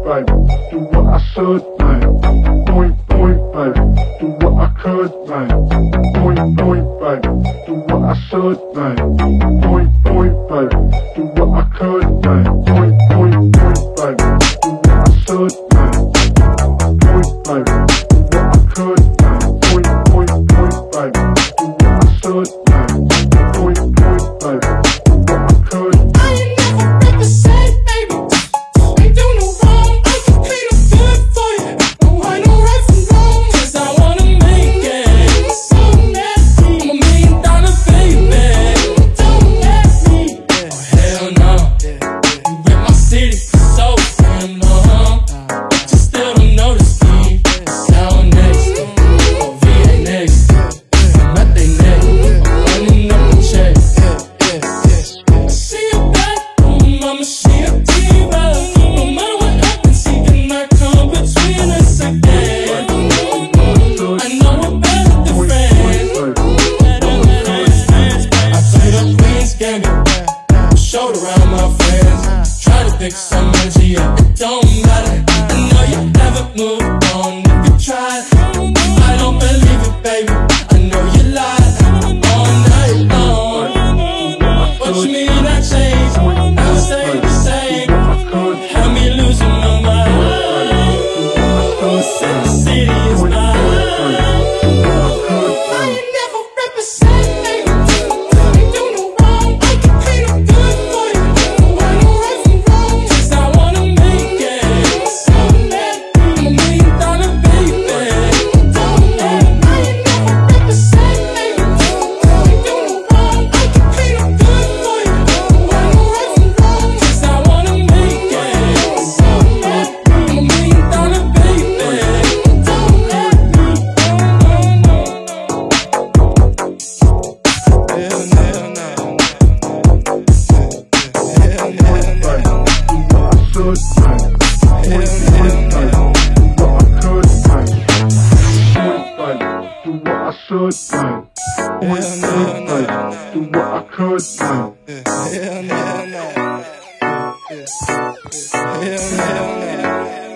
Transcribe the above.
baby, do what I should, man. Boing, boing, baby, do what I could, man. Boing, boing, baby, do what I should, man. Boing, boing, baby, do what I could, man. Boing, boing, boing, baby, do what I should, man. Boing, baby, do what I could, man. Boing, boing, boing, baby, do what I should, man. Boing, boing, baby, do what I could. I ain't never represent, baby. Ain't do no wrong. I can clean up good for you. No, I know right from wrong. 'Cause I wanna make it. So nasty. I'm $1 million baby. Don't let me. Oh hell no. You rip my city for so damn long, but you still don't notice me. Sound next, or VA next, not they neck. I'm running up the check. See you back, mama, she a diva. No matter what happens, she cannot come between us again. I know we're better than friends. I played up Queen's Gambit, showed around my friends. Try to pick some energy up, it don't matter. I know you never moved on if you tried. I don't believe it, baby. I know you lied all night long. What you mean I changed? I stay the same. Had me losing my mind. Said the city is mine. I ain't never represent, baby. Ain't do no wrong. I can clean up good for you. No, I know right from wrong. 'Cause I wanna make it. So let me. I'm $1 million baby. Don't let me. I ain't never represent, baby. Ain't do no wrong. I can clean up good for you. No, I know right from wrong. 'Cause I wanna make it. So let me. I'm $1 million baby. Don't let me. No. Hell no. Hell no. Do what I should, man. Boing, boing, baby, do what I could, man. Hell no. Hell no.